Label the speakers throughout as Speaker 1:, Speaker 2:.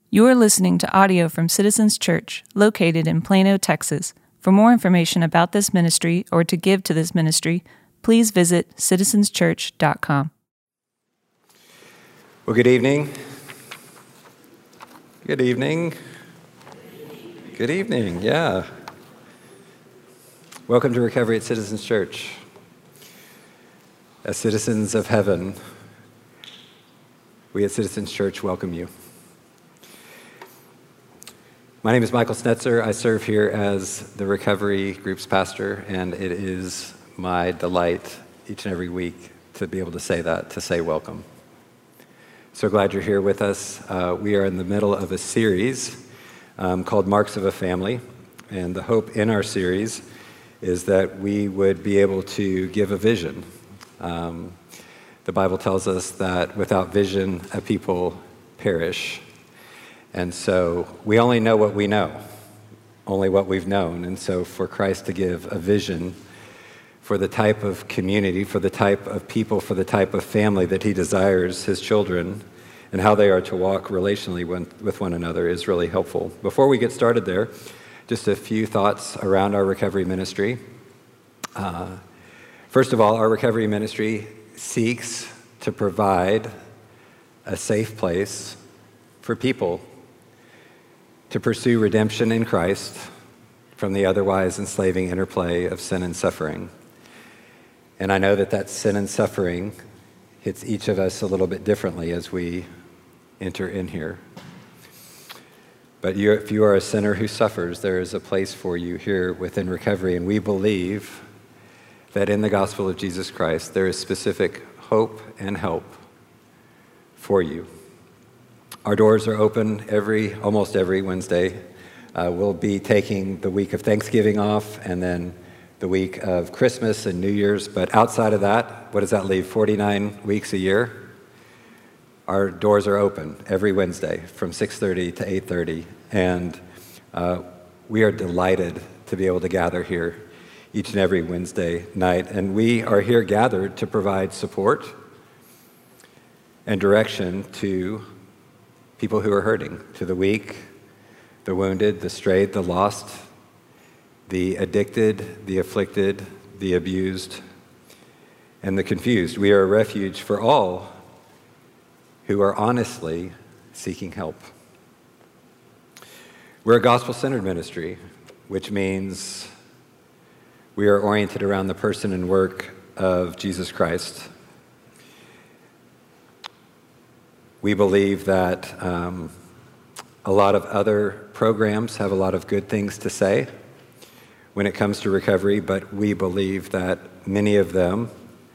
Speaker 1: You are listening to audio from Citizens Church, located in Plano, Texas. For more information about this ministry or to give to this ministry, please visit citizenschurch.com.
Speaker 2: Well, good evening. Good evening. Good evening, yeah. Welcome to Recovery at Citizens Church. As citizens of heaven, we at Citizens Church welcome you. My name is Michael Snetzer. I serve here as the Recovery Group's pastor, and it is my delight each and every week to be able to say that, to say welcome. So glad you're here with us. We are in the middle of a series called Marks of a Family, and the hope in our series is that we would be able to give a vision. The Bible tells us that without vision, a people perish. And so we only know what we know, only what we've known. And so for Christ to give a vision for the type of community, for the type of people, for the type of family that he desires his children and how they are to walk relationally with one another is really helpful. Before we get started there, just a few thoughts around our recovery ministry. First of all, our recovery ministry seeks to provide a safe place for people to pursue redemption in Christ from the otherwise enslaving interplay of sin and suffering. And I know that sin and suffering hits each of us a little bit differently as we enter in here. But if you are a sinner who suffers, there is a place for you here within recovery, and we believe that in the gospel of Jesus Christ, there is specific hope and help for you. Our doors are open almost every Wednesday. We'll be taking the week of Thanksgiving off and then the week of Christmas and New Year's. But outside of that, what does that leave? 49 weeks a year? Our doors are open every Wednesday from 6:30 to 8:30. And we are delighted to be able to gather here each and every Wednesday night. And we are here gathered to provide support and direction to people who are hurting, to the weak, the wounded, the strayed, the lost, the addicted, the afflicted, the abused, and the confused. We are a refuge for all who are honestly seeking help. We're a gospel-centered ministry, which means we are oriented around the person and work of Jesus Christ. We believe that a lot of other programs have a lot of good things to say when it comes to recovery, but we believe that many of them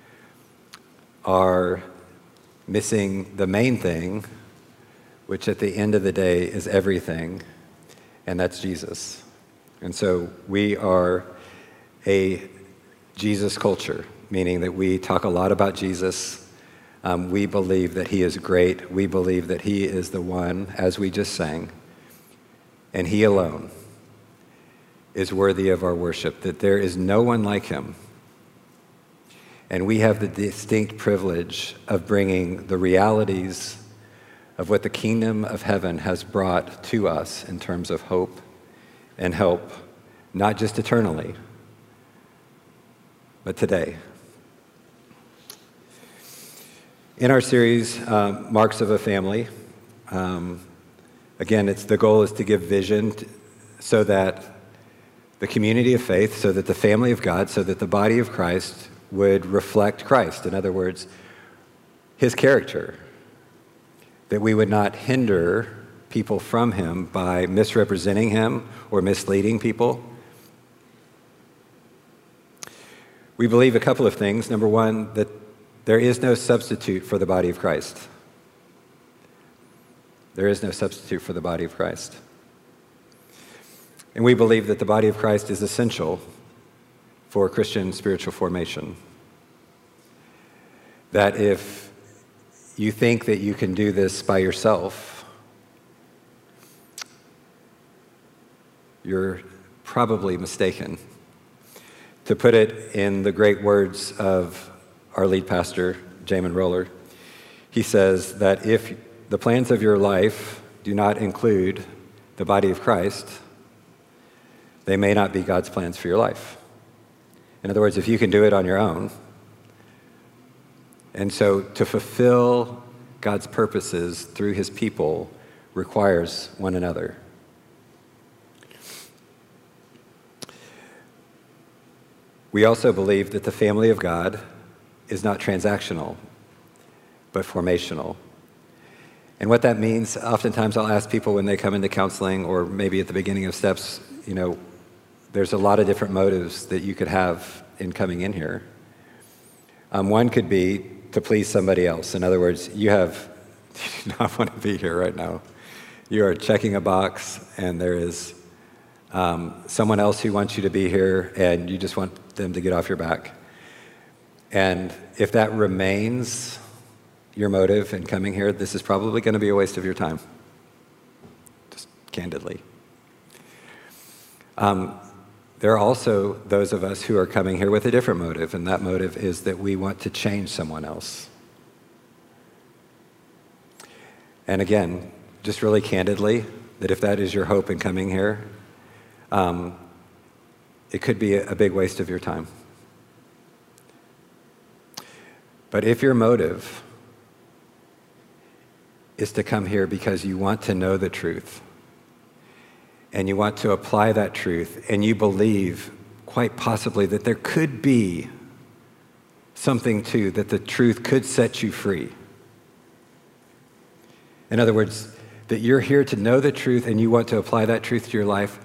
Speaker 2: are missing the main thing, which at the end of the day is everything, and that's Jesus. And so we are a Jesus culture, meaning that we talk a lot about Jesus. We believe that he is great. We believe that he is the one, as we just sang, and he alone is worthy of our worship, that there is no one like him. And we have the distinct privilege of bringing the realities of what the kingdom of heaven has brought to us in terms of hope and help, not just eternally, but today. In our series, Marks of a Family, again, the goal is to give vision so that the community of faith, so that the family of God, so that the body of Christ would reflect Christ. In other words, his character, that we would not hinder people from him by misrepresenting him or misleading people. We believe a couple of things. Number one, that there is no substitute for the body of Christ. There is no substitute for the body of Christ. And we believe that the body of Christ is essential for Christian spiritual formation. That if you think that you can do this by yourself, you're probably mistaken. To put it in the great words of our lead pastor, Jamin Roller, he says that if the plans of your life do not include the body of Christ, they may not be God's plans for your life. In other words, if you can do it on your own, and so to fulfill God's purposes through his people requires one another. We also believe that the family of God is not transactional, but formational. And what that means, oftentimes I'll ask people when they come into counseling or maybe at the beginning of steps, there's a lot of different motives that you could have in coming in here. One could be to please somebody else. In other words, you do not want to be here right now. You are checking a box and there is someone else who wants you to be here and you just want them to get off your back. And if that remains your motive in coming here, this is probably going to be a waste of your time, just candidly. There are also those of us who are coming here with a different motive, and that motive is that we want to change someone else. And again, just really candidly, that if that is your hope in coming here, it could be a big waste of your time. But if your motive is to come here because you want to know the truth, and you want to apply that truth, and you believe quite possibly that there could be something too, that the truth could set you free. In other words, that you're here to know the truth and you want to apply that truth to your life,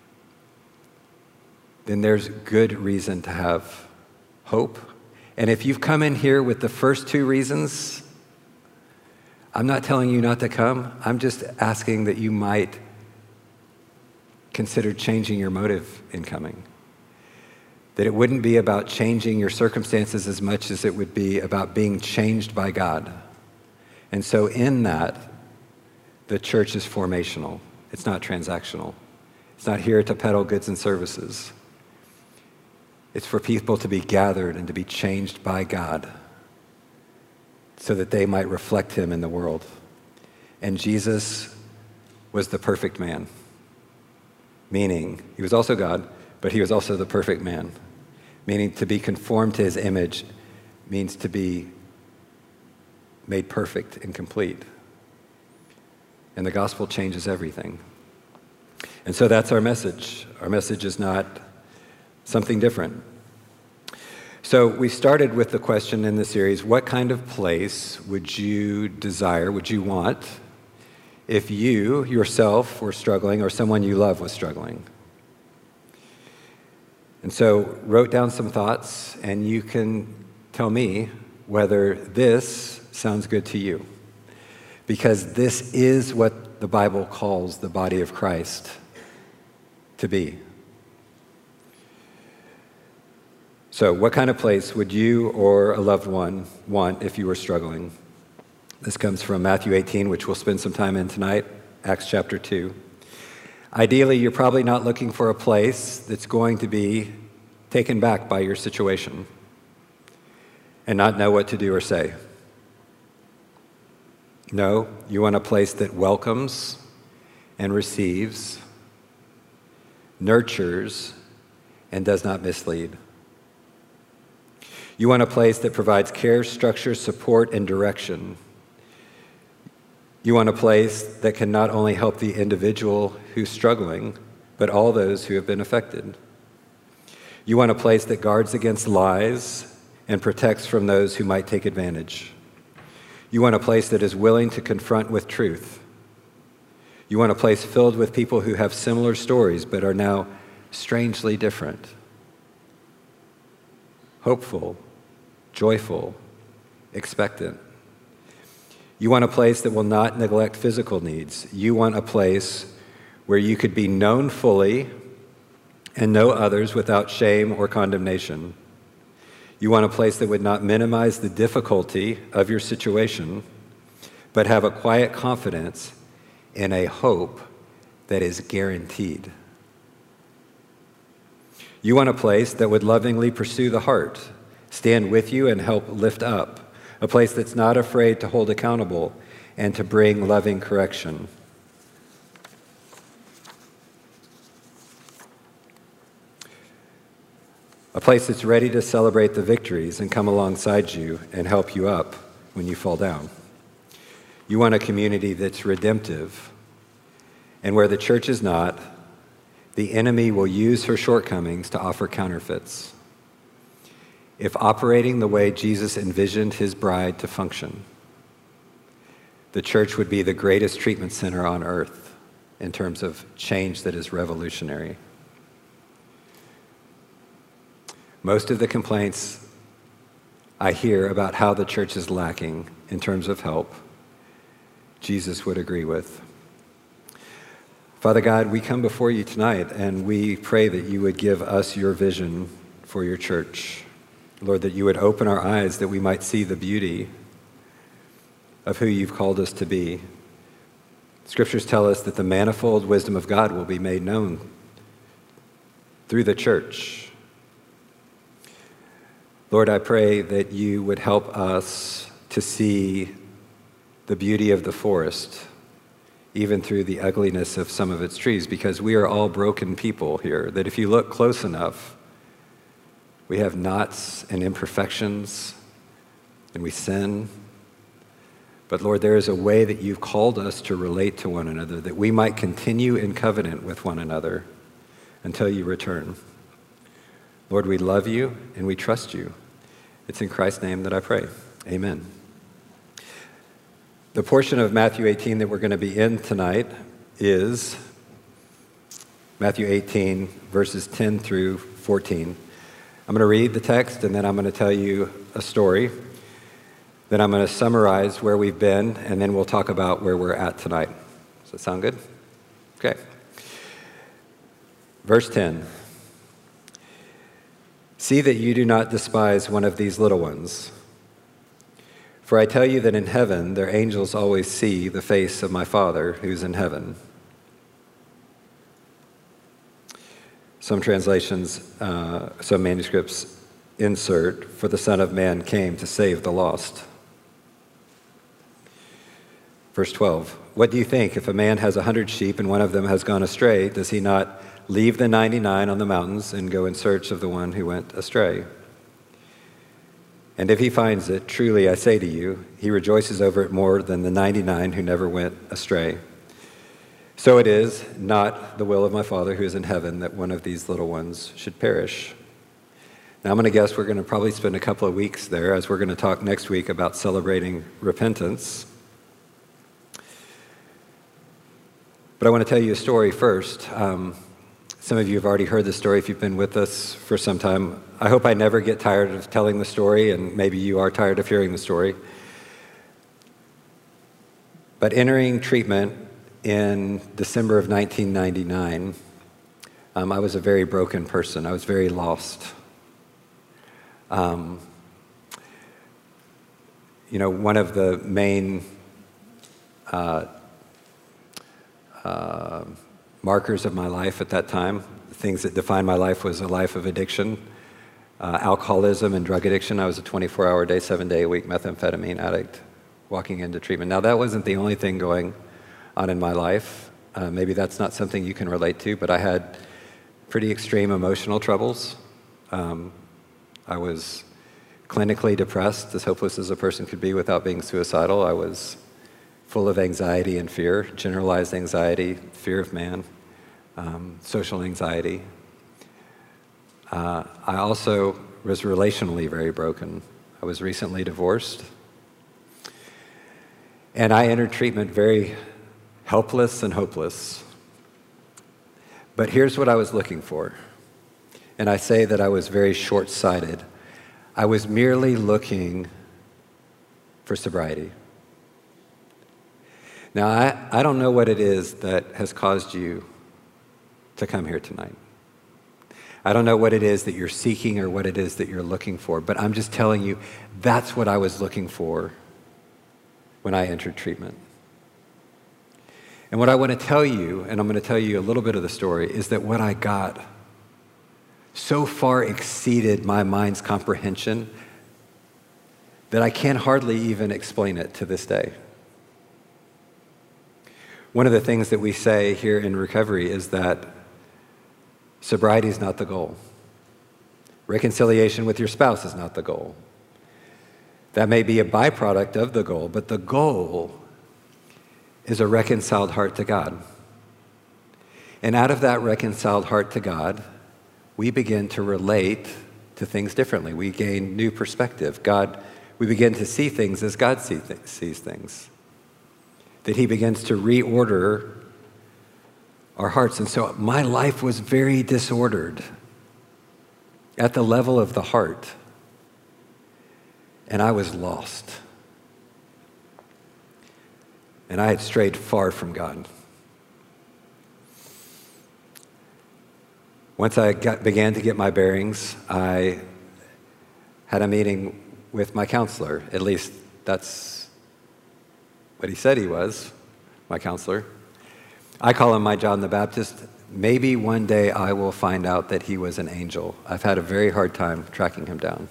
Speaker 2: then there's good reason to have hope. And if you've come in here with the first two reasons, I'm not telling you not to come. I'm just asking that you might consider changing your motive in coming. That it wouldn't be about changing your circumstances as much as it would be about being changed by God. And so in that, the church is formational. It's not transactional. It's not here to peddle goods and services. It's for people to be gathered and to be changed by God so that they might reflect him in the world. And Jesus was the perfect man, meaning he was also God, but he was also the perfect man, meaning to be conformed to his image means to be made perfect and complete. And the gospel changes everything. And so that's our message. Our message is not something different. So we started with the question in the series, what kind of place would you desire, would you want, if you yourself were struggling or someone you love was struggling? And so wrote down some thoughts, and you can tell me whether this sounds good to you. Because this is what the Bible calls the body of Christ to be. So what kind of place would you or a loved one want if you were struggling? This comes from Matthew 18, which we'll spend some time in tonight, Acts chapter 2. Ideally, you're probably not looking for a place that's going to be taken back by your situation and not know what to do or say. No, you want a place that welcomes and receives, nurtures, and does not mislead. You want a place that provides care, structure, support, and direction. You want a place that can not only help the individual who's struggling, but all those who have been affected. You want a place that guards against lies and protects from those who might take advantage. You want a place that is willing to confront with truth. You want a place filled with people who have similar stories but are now strangely different. Hopeful, joyful, expectant. You want a place that will not neglect physical needs. You want a place where you could be known fully and know others without shame or condemnation. You want a place that would not minimize the difficulty of your situation, but have a quiet confidence in a hope that is guaranteed. You want a place that would lovingly pursue the heart, stand with you and help lift up, a place that's not afraid to hold accountable and to bring loving correction. a place that's ready to celebrate the victories and come alongside you and help you up when you fall down. You want a community that's redemptive, and where the church is not, the enemy will use her shortcomings to offer counterfeits. If operating the way Jesus envisioned his bride to function, the church would be the greatest treatment center on earth in terms of change that is revolutionary. Most of the complaints I hear about how the church is lacking in terms of help, Jesus would agree with. Father God, we come before you tonight and we pray that you would give us your vision for your church. Lord, that you would open our eyes that we might see the beauty of who you've called us to be. Scriptures tell us that the manifold wisdom of God will be made known through the church. Lord, I pray that you would help us to see the beauty of the forest, even through the ugliness of some of its trees, because we are all broken people here, that if you look close enough, we have knots and imperfections, and we sin. But Lord, there is a way that you've called us to relate to one another, that we might continue in covenant with one another until you return. Lord, we love you and we trust you. It's in Christ's name that I pray. Amen. The portion of Matthew 18 that we're going to be in tonight is Matthew 18, verses 10 through 14. I'm going to read the text, and then I'm going to tell you a story. Then I'm going to summarize where we've been, and then we'll talk about where we're at tonight. Does that sound good? Okay. Verse 10. See that you do not despise one of these little ones. For I tell you that in heaven their angels always see the face of my Father who's in heaven. Some translations, some manuscripts insert, for the Son of Man came to save the lost. Verse 12, what do you think? If a man has 100 sheep and one of them has gone astray, does he not leave the 99 on the mountains and go in search of the one who went astray? And if he finds it, truly I say to you, he rejoices over it more than the 99 who never went astray. So it is not the will of my Father who is in heaven that one of these little ones should perish. Now I'm going to guess we're going to probably spend a couple of weeks there, as we're going to talk next week about celebrating repentance. But I want to tell you a story first. Some of you have already heard the story if you've been with us for some time. I hope I never get tired of telling the story, and maybe you are tired of hearing the story. But entering treatment in December of 1999, I was a very broken person. I was very lost. One of the main markers of my life at that time, things that defined my life, was a life of addiction, alcoholism and drug addiction. I was a 24-hour day, 7-day-a-week methamphetamine addict walking into treatment. Now, that wasn't the only thing going on in my life. Maybe that's not something you can relate to, but I had pretty extreme emotional troubles. I was clinically depressed, as hopeless as a person could be without being suicidal. I was full of anxiety and fear, generalized anxiety, fear of man, social anxiety. I also was relationally very broken. I was recently divorced. And I entered treatment very helpless and hopeless. But here's what I was looking for. And I say that I was very short-sighted. I was merely looking for sobriety. Now, I don't know what it is that has caused you to come here tonight. I don't know what it is that you're seeking or what it is that you're looking for, but I'm just telling you, that's what I was looking for when I entered treatment. And what I want to tell you, and I'm going to tell you a little bit of the story, is that what I got so far exceeded my mind's comprehension that I can hardly even explain it to this day. One of the things that we say here in recovery is that sobriety is not the goal. Reconciliation with your spouse is not the goal. That may be a byproduct of the goal, but the goal is a reconciled heart to God. And out of that reconciled heart to God, we begin to relate to things differently. We gain new perspective. We begin to see things as God sees things. That he begins to reorder our hearts. And so my life was very disordered at the level of the heart. And I was lost. And I had strayed far from God. Once I began to get my bearings, I had a meeting with my counselor. At least that's what he said he was, my counselor. I call him my John the Baptist. Maybe one day I will find out that he was an angel. I've had a very hard time tracking him down.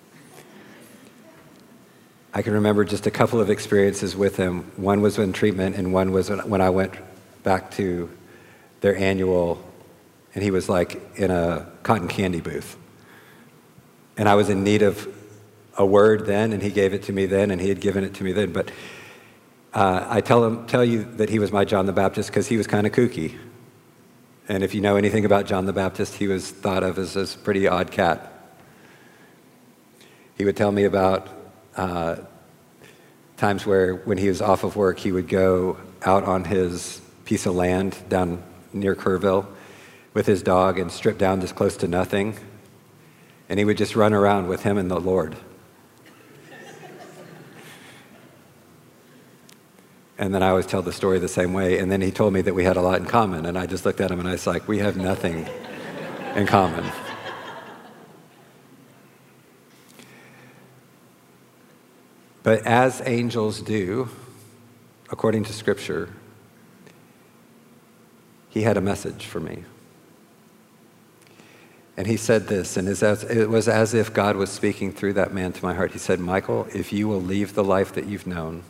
Speaker 2: I can remember just a couple of experiences with him. One was in treatment, and one was when I went back to their annual, and he was like in a cotton candy booth. And I was in need of a word then, and he gave it to me then, and he had given it to me then. But I tell you that he was my John the Baptist because he was kind of kooky. And if you know anything about John the Baptist, he was thought of as a pretty odd cat. He would tell me about times where when he was off of work, he would go out on his piece of land down near Kerrville with his dog and strip down just close to nothing. And he would just run around with him and the Lord. And then I always tell the story the same way. And then he told me that we had a lot in common. And I just looked at him and I was like, we have nothing in common. But as angels do, according to Scripture, he had a message for me. And he said this, and it was as if God was speaking through that man to my heart. He said, Michael, if you will leave the life that you've known,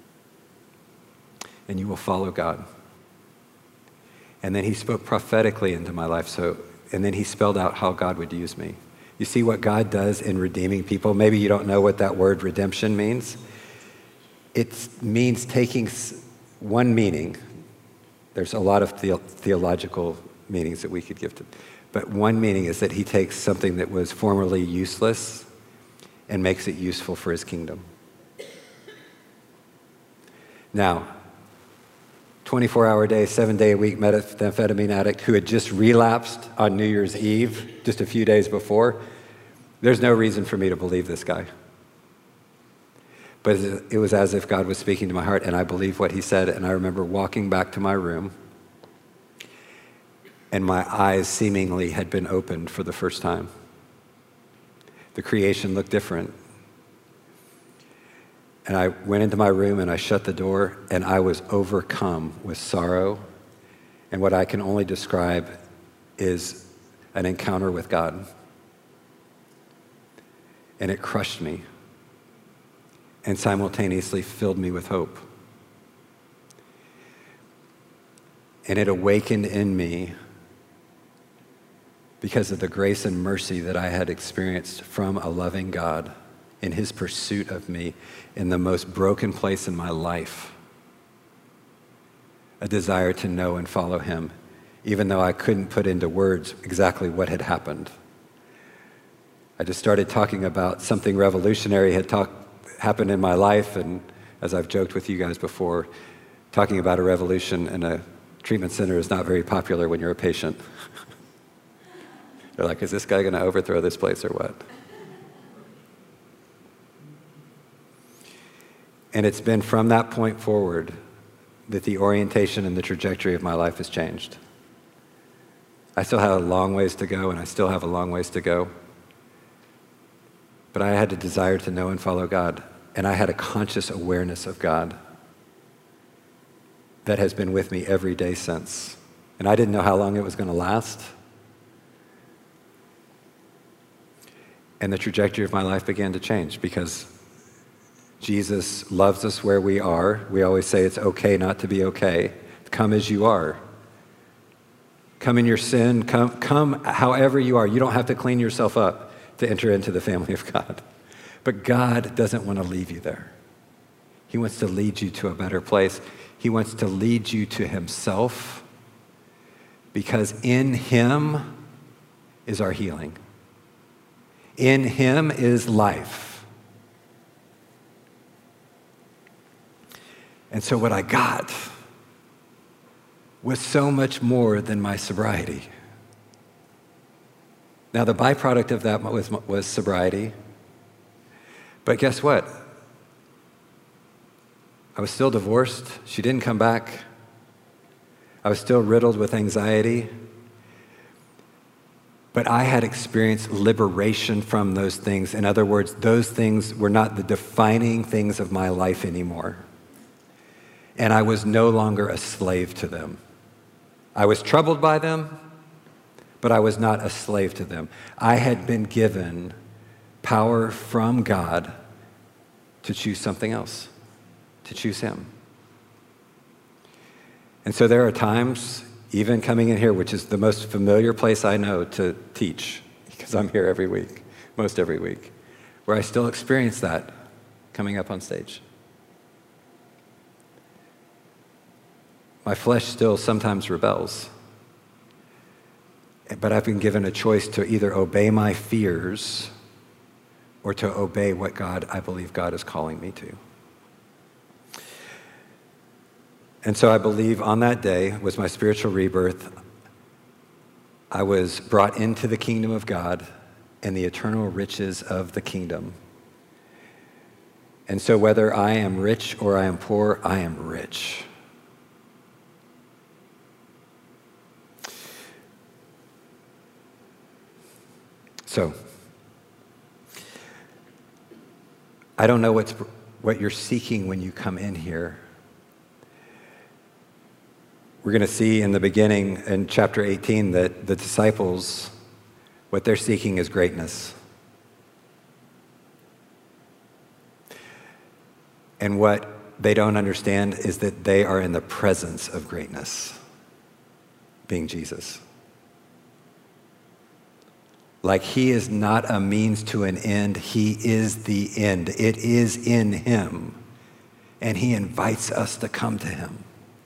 Speaker 2: and you will follow God. And then he spoke prophetically into my life, and then he spelled out how God would use me. You see what God does in redeeming people? Maybe you don't know what that word redemption means. It means taking one meaning. There's a lot of theological meanings that we could give to, but one meaning is that he takes something that was formerly useless and makes it useful for his kingdom. Now, 24-hour-a-day, 7-day-a-week methamphetamine addict who had just relapsed on New Year's Eve, just a few days before, there's no reason for me to believe this guy. But it was as if God was speaking to my heart, and I believed what he said, and I remember walking back to my room, and my eyes seemingly had been opened for the first time. The creation looked different. And I went into my room and I shut the door, and I was overcome with sorrow. And what I can only describe is an encounter with God. And it crushed me and simultaneously filled me with hope. And it awakened in me because of the grace and mercy that I had experienced from a loving God in his pursuit of me in the most broken place in my life. A desire to know and follow him, even though I couldn't put into words exactly what had happened. I just started talking about something revolutionary had happened in my life, and as I've joked with you guys before, talking about a revolution in a treatment center is not very popular when you're a patient. They're like, is this guy going to overthrow this place or what? And it's been from that point forward that the orientation and the trajectory of my life has changed. I still have a long ways to go, and I still have a long ways to go. But I had a desire to know and follow God, and I had a conscious awareness of God that has been with me every day since. And I didn't know how long it was going to last. And the trajectory of my life began to change because Jesus loves us where we are. We always say it's okay not to be okay. Come as you are. Come in your sin. Come however you are. You don't have to clean yourself up. to enter into the family of God. But God doesn't want to leave you there. He wants to lead you to a better place. He wants to lead you to himself, because in him is our healing. In him is life. And so what I got was so much more than my sobriety. Now, the byproduct of that was sobriety. But guess what? I was still divorced. She didn't come back. I was still riddled with anxiety. But I had experienced liberation from those things. In other words, those things were not the defining things of my life anymore. And I was no longer a slave to them. I was troubled by them, but I was not a slave to them. I had been given power from God to choose something else, to choose him. And so there are times, even coming in here, which is the most familiar place I know to teach, because I'm here every week, most every week, where I still experience that coming up on stage. My flesh still sometimes rebels. But I've been given a choice to either obey my fears or to obey what I believe God is calling me to. And so I believe on that day was my spiritual rebirth. I was brought into the kingdom of God and the eternal riches of the kingdom. And so whether I am rich or I am poor, I am rich. So, I don't know what you're seeking when you come in here. We're going to see in the beginning, in chapter 18, that the disciples, what they're seeking is greatness. And what they don't understand is that they are in the presence of greatness, being Jesus. Like he is not a means to an end, he is the end. It is in him, and he invites us to come to him.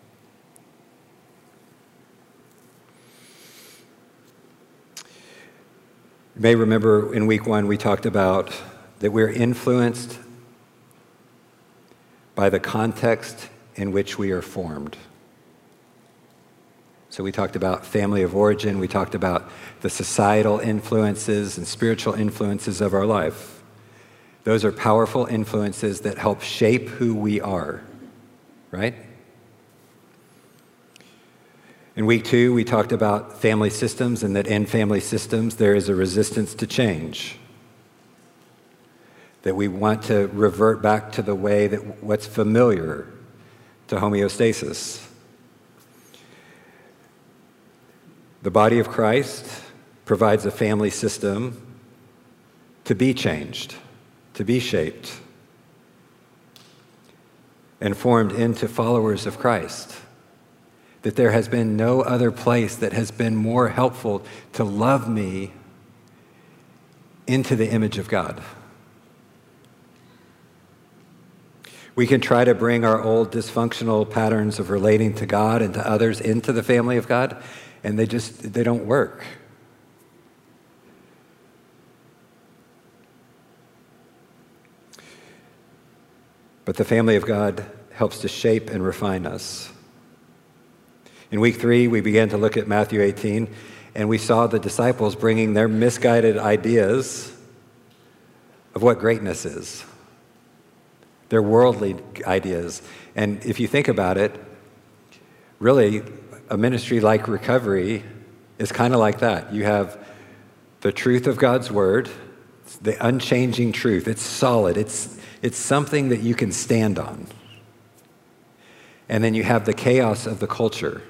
Speaker 2: You may remember in week 1 we talked about that we're influenced by the context in which we are formed. So we talked about family of origin, we talked about the societal influences and spiritual influences of our life. Those are powerful influences that help shape who we are, right? In week 2, we talked about family systems and that in family systems there is a resistance to change. That we want to revert back to the way that what's familiar, to homeostasis. The body of Christ provides a family system to be changed, to be shaped, and formed into followers of Christ. That there has been no other place that has been more helpful to love me into the image of God. We can try to bring our old dysfunctional patterns of relating to God and to others into the family of God, and they don't work. But the family of God helps to shape and refine us. In week 3, we began to look at Matthew 18, and we saw the disciples bringing their misguided ideas of what greatness is, their worldly ideas. And if you think about it, really, a ministry like Recovery is kind of like that. You have the truth of God's word, the unchanging truth. It's solid. It's something that you can stand on. And then you have the chaos of the culture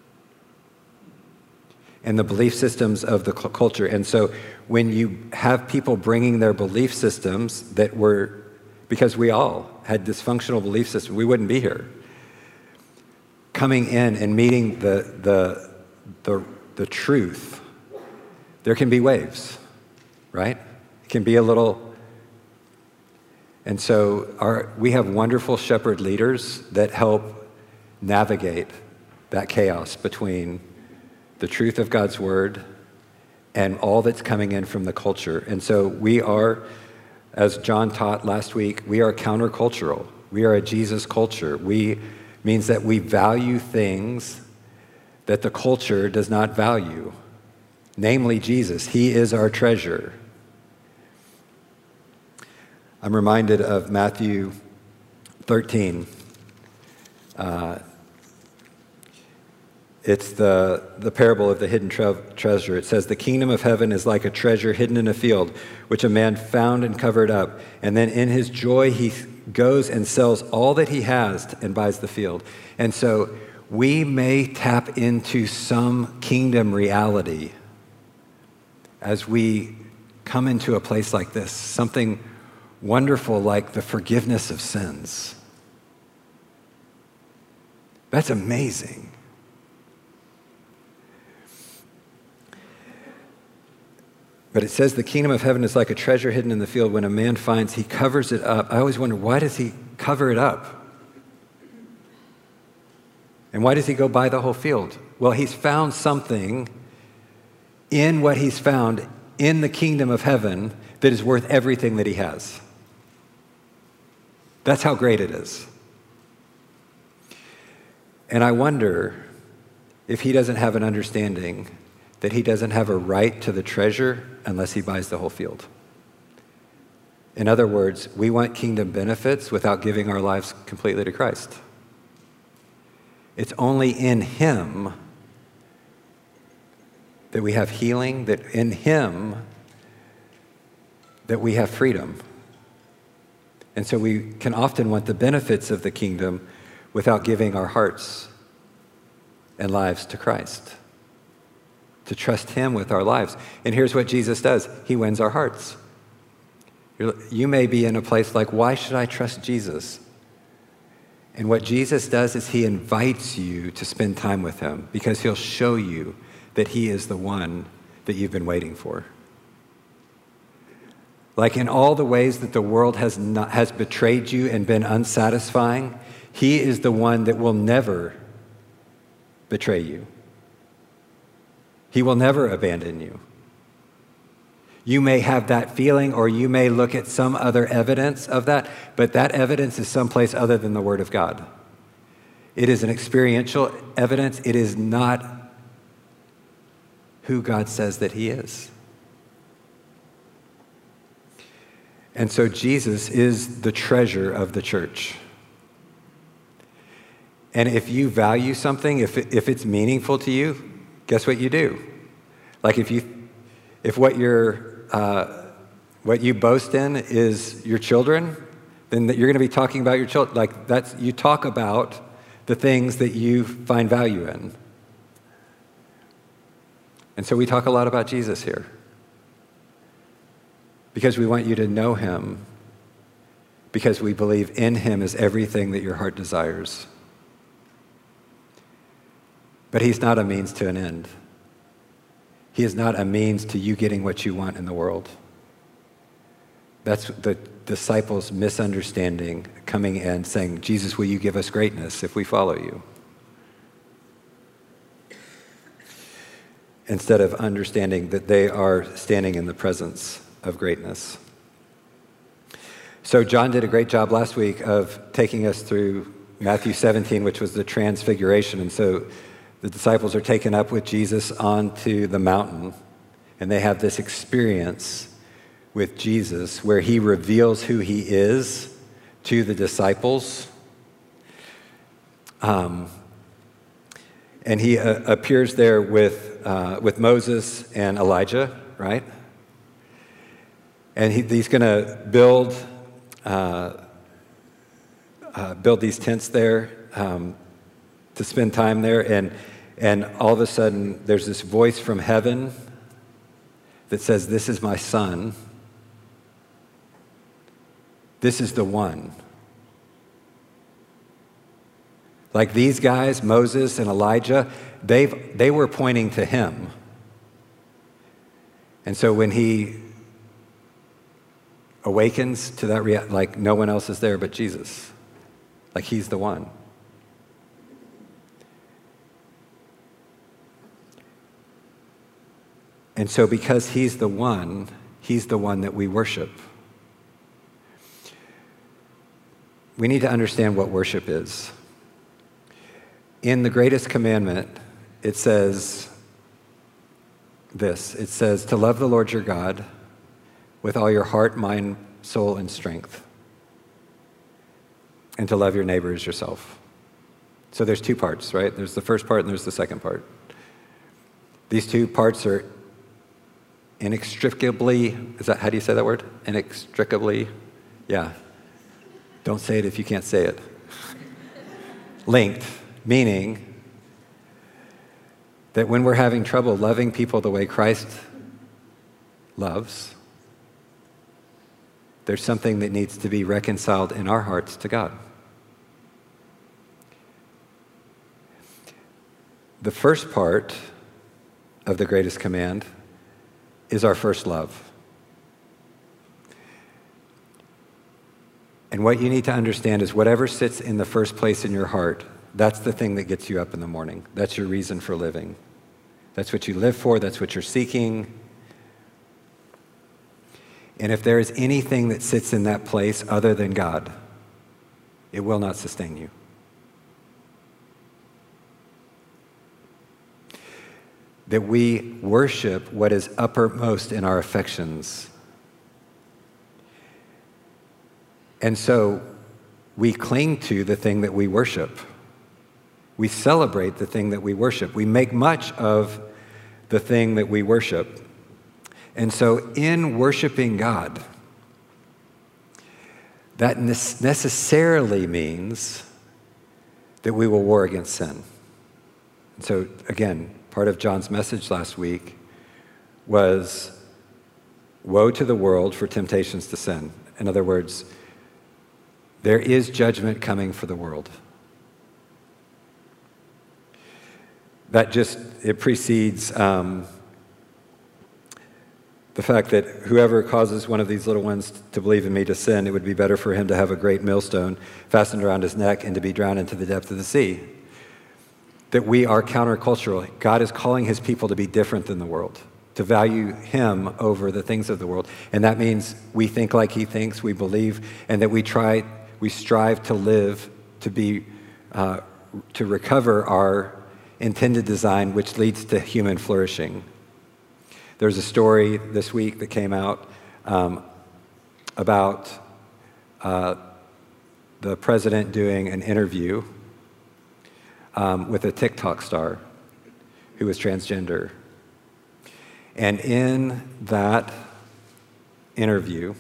Speaker 2: and the belief systems of the culture. And so when you have people bringing their belief systems that were, because we all had dysfunctional belief systems, we wouldn't be here. Coming in and meeting the truth, there can be waves, right? can be a little. And so we have wonderful shepherd leaders that help navigate that chaos between the truth of God's word and all that's coming in from the culture. And so we are, as John taught last week, we are countercultural. We are a Jesus culture. Means that we value things that the culture does not value, namely Jesus. He is our treasure. I'm reminded of Matthew 13. It's the parable of the hidden treasure. It says, the kingdom of heaven is like a treasure hidden in a field, which a man found and covered up. And then in his joy, he goes and sells all that he has and buys the field. And so we may tap into some kingdom reality as we come into a place like this, something wonderful like the forgiveness of sins. That's amazing. But it says the kingdom of heaven is like a treasure hidden in the field. When a man finds, he covers it up. I always wonder, why does he cover it up? And why does he go buy the whole field? Well, he's found something in what he's found in the kingdom of heaven that is worth everything that he has. That's how great it is. And I wonder if he doesn't have an understanding that he doesn't have a right to the treasure unless he buys the whole field. In other words, we want kingdom benefits without giving our lives completely to Christ. It's only in him that we have healing, that in him that we have freedom. And so we can often want the benefits of the kingdom without giving our hearts and lives to Christ, to trust him with our lives. And here's what Jesus does. He wins our hearts. You may be in a place like, why should I trust Jesus? And what Jesus does is he invites you to spend time with him because he'll show you that he is the one that you've been waiting for. Like in all the ways that the world has betrayed you and been unsatisfying, he is the one that will never betray you. He will never abandon you. You may have that feeling, or you may look at some other evidence of that, but that evidence is someplace other than the Word of God. It is an experiential evidence. It is not who God says that he is. And so Jesus is the treasure of the church. And if you value something, if it's meaningful to you, guess what you do? Like if what you boast in is your children, then you're going to be talking about your children. Like you talk about the things that you find value in. And so we talk a lot about Jesus here because we want you to know him, because we believe in him is everything that your heart desires. But he's not a means to an end. He is not a means to you getting what you want in the world. That's the disciples' misunderstanding, coming in saying, Jesus, will you give us greatness if we follow you? Instead of understanding that they are standing in the presence of greatness. So John did a great job last week of taking us through Matthew 17, which was the transfiguration. And so the disciples are taken up with Jesus onto the mountain, and they have this experience with Jesus where he reveals who he is to the disciples. And he appears there with Moses and Elijah, right? And he's going to build these tents there to spend time there. And all of a sudden, there's this voice from heaven that says, this is my son. This is the one. Like these guys, Moses and Elijah, they were pointing to him. And so when he awakens to that like no one else is there but Jesus. Like he's the one. And so because he's the one that we worship. We need to understand what worship is. In the greatest commandment, it says this. It says to love the Lord your God with all your heart, mind, soul, and strength, and to love your neighbor as yourself. So there's two parts, right? There's the first part and there's the second part. These two parts are inextricably, how do you say that word? Inextricably, yeah. Don't say it if you can't say it. Linked, meaning that when we're having trouble loving people the way Christ loves, there's something that needs to be reconciled in our hearts to God. The first part of the greatest command is our first love. And what you need to understand is whatever sits in the first place in your heart, that's the thing that gets you up in the morning. That's your reason for living. That's what you live for. That's what you're seeking. And if there is anything that sits in that place other than God, it will not sustain you. That we worship what is uppermost in our affections. And so we cling to the thing that we worship. We celebrate the thing that we worship. We make much of the thing that we worship. And so in worshiping God, that necessarily means that we will war against sin. And so again, part of John's message last week was, woe to the world for temptations to sin. In other words, there is judgment coming for the world. That it precedes the fact that whoever causes one of these little ones to believe in me to sin, it would be better for him to have a great millstone fastened around his neck and to be drowned into the depth of the sea. That we are countercultural. God is calling his people to be different than the world, to value him over the things of the world. And that means we think like he thinks, we believe, and that we strive to live, to recover our intended design, which leads to human flourishing. There's a story this week that came out about the president doing an interview with a TikTok star who was transgender. And in that interview,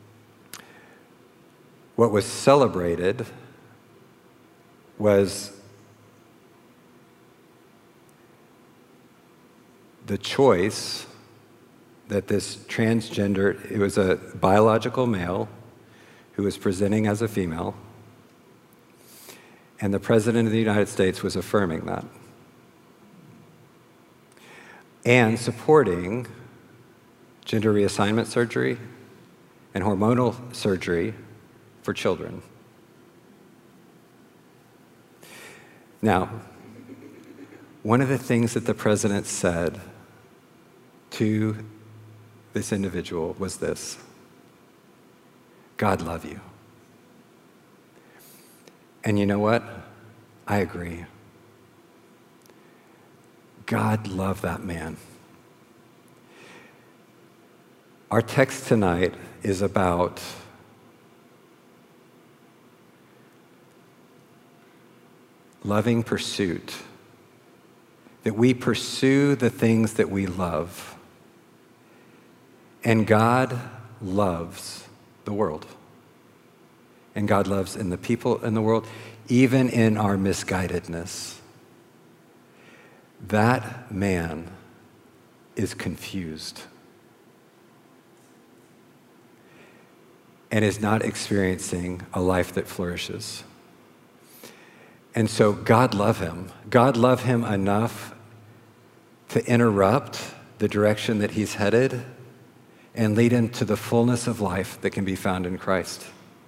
Speaker 2: what was celebrated was the choice that this transgender, it was a biological male who was presenting as a female, and the President of the United States was affirming that and supporting gender reassignment surgery and hormonal surgery for children. Now, one of the things that the president said to this individual was this: God love you. And you know what? I agree. God love that man. Our text tonight is about loving pursuit, that we pursue the things that we love. And God loves the world. And God loves in the people in the world, even in our misguidedness. That man is confused and is not experiencing a life that flourishes. And so God love him. God love him enough to interrupt the direction that he's headed and lead him to the fullness of life that can be found in Christ.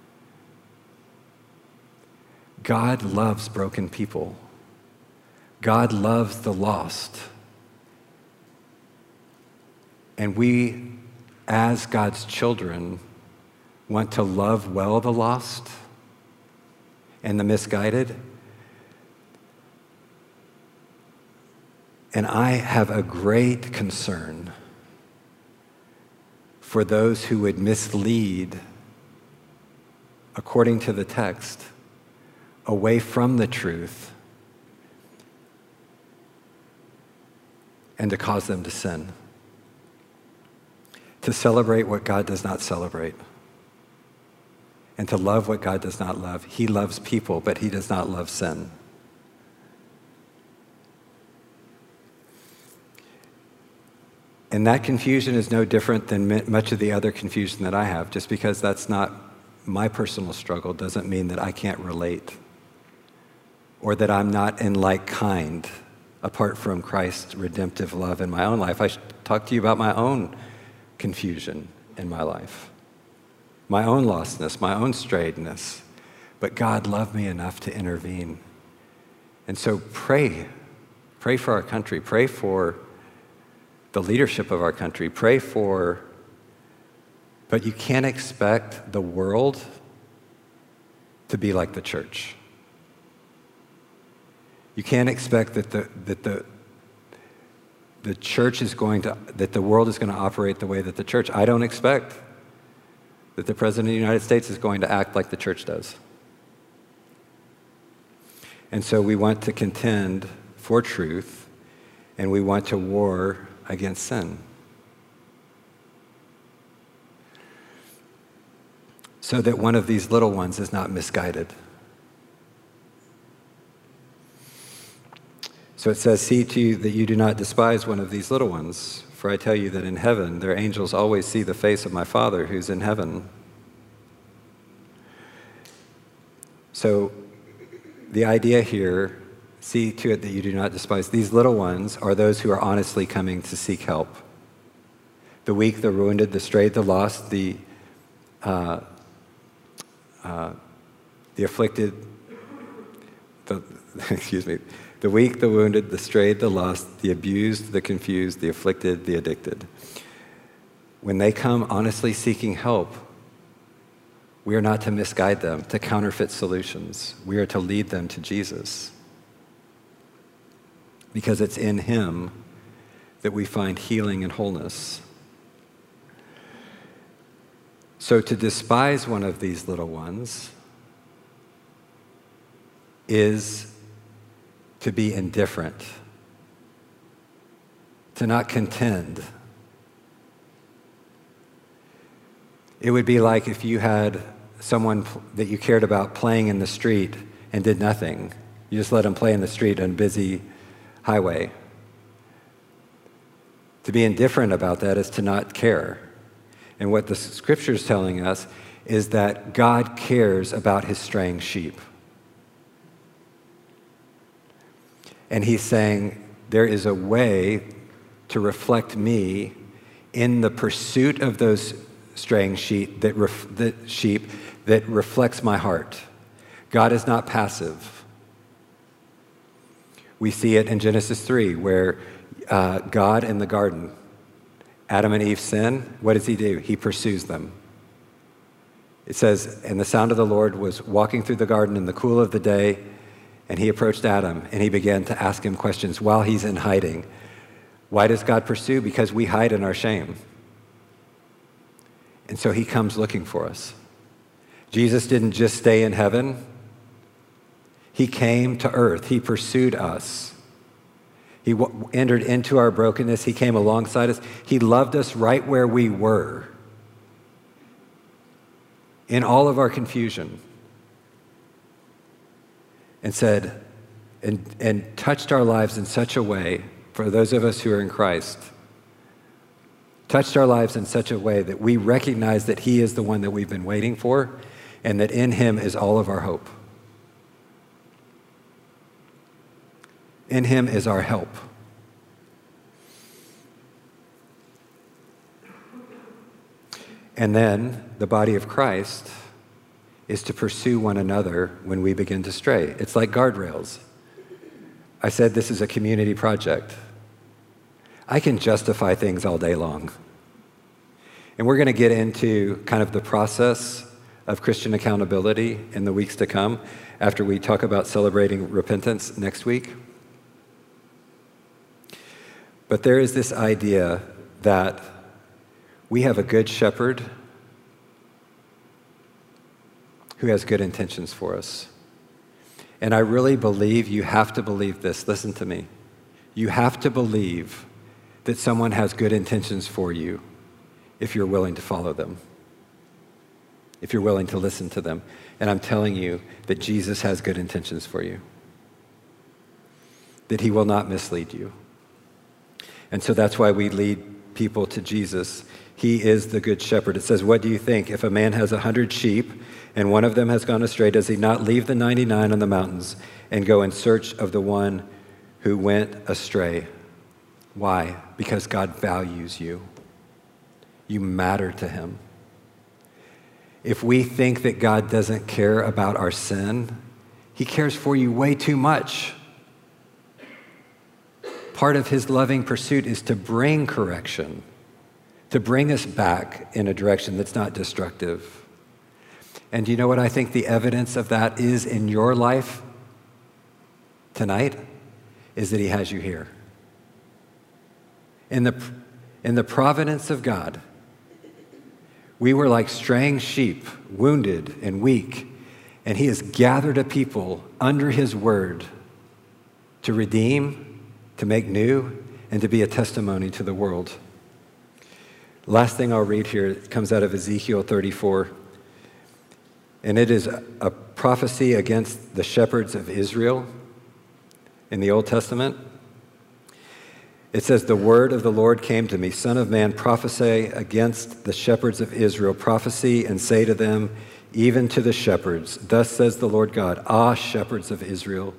Speaker 2: God loves broken people. God loves the lost. And we, as God's children, want to love well the lost and the misguided. And I have a great concern for those who would mislead, according to the text, away from the truth and to cause them to sin, to celebrate what God does not celebrate, and to love what God does not love. He loves people, but he does not love sin. And that confusion is no different than much of the other confusion that I have. Just because that's not my personal struggle doesn't mean that I can't relate, or that I'm not in like kind apart from Christ's redemptive love in my own life. I should talk to you about my own confusion in my life, my own lostness, my own strayedness. But God loved me enough to intervene. And so pray for our country, pray for the leadership of our country, but you can't expect the world to be like the church. You can't expect that the church is that the world is going to operate the way that the church. I don't expect that the President of the United States is going to act like the church does. And so we want to contend for truth, and we want to war against sin. So that one of these little ones is not misguided. So it says, "See to you that you do not despise one of these little ones, for I tell you that in heaven their angels always see the face of my Father who's in heaven." So the idea here, see to it that you do not despise. These little ones are those who are honestly coming to seek help. The weak, the wounded, the strayed, the lost, the afflicted, the weak, the wounded, the strayed, the lost, the abused, the confused, the afflicted, the addicted. When they come honestly seeking help, we are not to misguide them to counterfeit solutions. We are to lead them to Jesus, because it's in him that we find healing and wholeness. So to despise one of these little ones is to be indifferent, to not contend. It would be like if you had someone that you cared about playing in the street and did nothing. You just let them play in the street on a busy highway. To be indifferent about that is to not care. And what the scripture is telling us is that God cares about his straying sheep. And he's saying, there is a way to reflect me in the pursuit of those straying sheep that reflects my heart. God is not passive. We see it in Genesis 3, where God in the garden, Adam and Eve sin. What does he do? He pursues them. It says, and the sound of the Lord was walking through the garden in the cool of the day, and he approached Adam, and he began to ask him questions while he's in hiding. Why does God pursue? Because we hide in our shame. And so he comes looking for us. Jesus didn't just stay in heaven. He came to earth. He pursued us. He entered into our brokenness. He came alongside us. He loved us right where we were, in all of our confusion, and said, and touched our lives in such a way, for those of us who are in Christ, touched our lives in such a way that we recognize that he is the one that we've been waiting for, and that in him is all of our hope. In him is our help. And then the body of Christ is to pursue one another when we begin to stray. It's like guardrails. I said this is a community project. I can justify things all day long. And we're going to get into kind of the process of Christian accountability in the weeks to come after we talk about celebrating repentance next week. But there is this idea that we have a good shepherd who has good intentions for us. And I really believe you have to believe this. Listen to me. You have to believe that someone has good intentions for you if you're willing to follow them, if you're willing to listen to them. And I'm telling you that Jesus has good intentions for you, that he will not mislead you. And so that's why we lead people to Jesus. He is the good shepherd. It says, what do you think? If a man has 100 sheep and one of them has gone astray, does he not leave the 99 on the mountains and go in search of the one who went astray? Why? Because God values you. You matter to him. If we think that God doesn't care about our sin, he cares for you way too much. Part of his loving pursuit is to bring correction, to bring us back in a direction that's not destructive. And you know what I think the evidence of that is in your life tonight? Is that he has you here. In the providence of God, we were like straying sheep, wounded and weak, and he has gathered a people under his word to redeem, to make new, and to be a testimony to the world. Last thing I'll read here comes out of Ezekiel 34, and it is a prophecy against the shepherds of Israel in the Old Testament. It says, the word of the Lord came to me, Son of man, prophesy against the shepherds of Israel, prophesy and say to them, even to the shepherds, thus says the Lord God, ah, shepherds of Israel,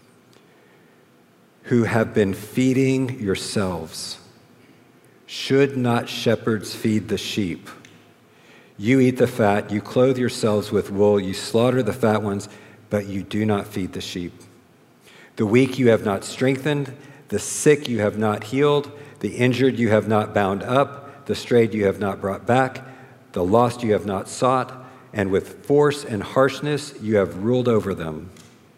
Speaker 2: who have been feeding yourselves. Should not shepherds feed the sheep? You eat the fat, you clothe yourselves with wool, you slaughter the fat ones, but you do not feed the sheep. The weak you have not strengthened, the sick you have not healed, the injured you have not bound up, the strayed you have not brought back, the lost you have not sought, and with force and harshness you have ruled over them.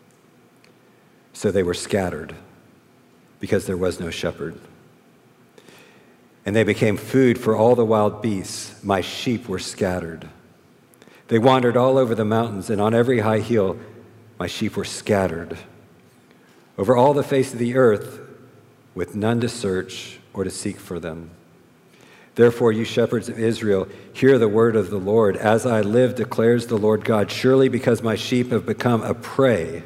Speaker 2: So they were scattered, because there was no shepherd. And they became food for all the wild beasts. My sheep were scattered. They wandered all over the mountains, and on every high hill my sheep were scattered. Over all the face of the earth, with none to search or to seek for them. Therefore, you shepherds of Israel, hear the word of the Lord. As I live, declares the Lord God, surely because my sheep have become a prey,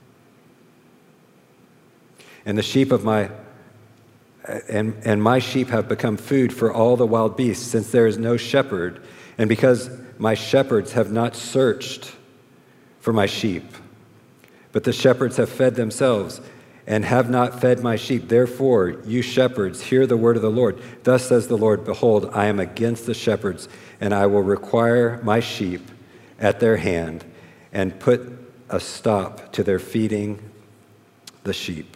Speaker 2: and the sheep of my sheep have become food for all the wild beasts, since there is no shepherd, and because my shepherds have not searched for my sheep, but the shepherds have fed themselves and have not fed my sheep. Therefore, you shepherds, hear the word of the Lord. Thus says the Lord, behold, I am against the shepherds, and I will require my sheep at their hand and put a stop to their feeding the sheep.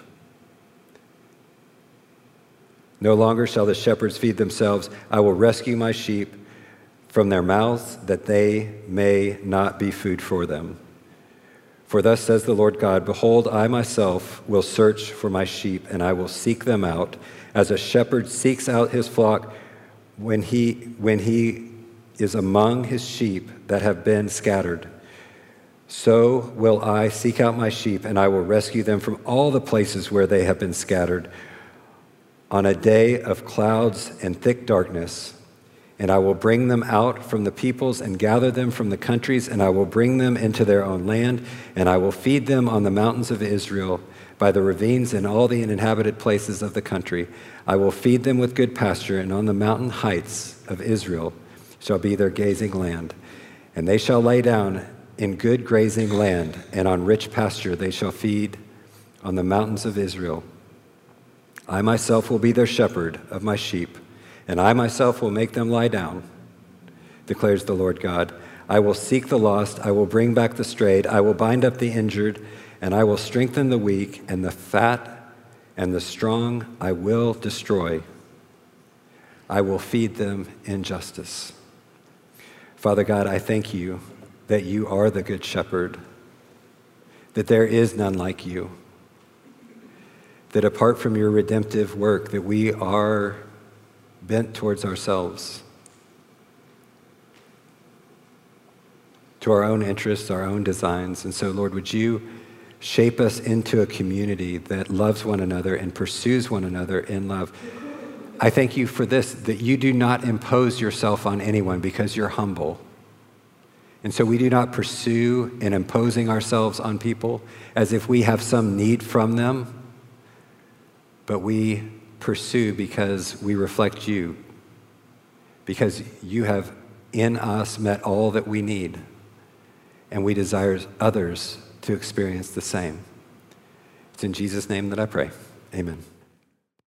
Speaker 2: No longer shall the shepherds feed themselves. I will rescue my sheep from their mouths, that they may not be food for them. For thus says the Lord God, behold, I myself will search for my sheep, and I will seek them out, as a shepherd seeks out his flock when he is among his sheep that have been scattered. So will I seek out my sheep, and I will rescue them from all the places where they have been scattered on a day of clouds and thick darkness. And I will bring them out from the peoples and gather them from the countries, and I will bring them into their own land, and I will feed them on the mountains of Israel, by the ravines and all the inhabited places of the country. I will feed them with good pasture, and on the mountain heights of Israel shall be their gazing land. And they shall lay down in good grazing land, and on rich pasture they shall feed on the mountains of Israel. I myself will be their shepherd of my sheep, and I myself will make them lie down. declares the Lord God. I will seek the lost, I will bring back the strayed, I will bind up the injured, and I will strengthen the weak, and the fat and the strong I will destroy. I will feed them in justice. Father God, I thank you that you are the good shepherd, that there is none like you, that apart from your redemptive work, that we are bent towards ourselves, to our own interests, our own designs. And so, Lord, would you shape us into a community that loves one another and pursues one another in love. I thank you for this, that you do not impose yourself on anyone because you're humble. And so we do not pursue in imposing ourselves on people as if we have some need from them, but we pursue because we reflect you, because you have in us met all that we need, and we desire others to experience the same. It's in Jesus' name that I pray. Amen.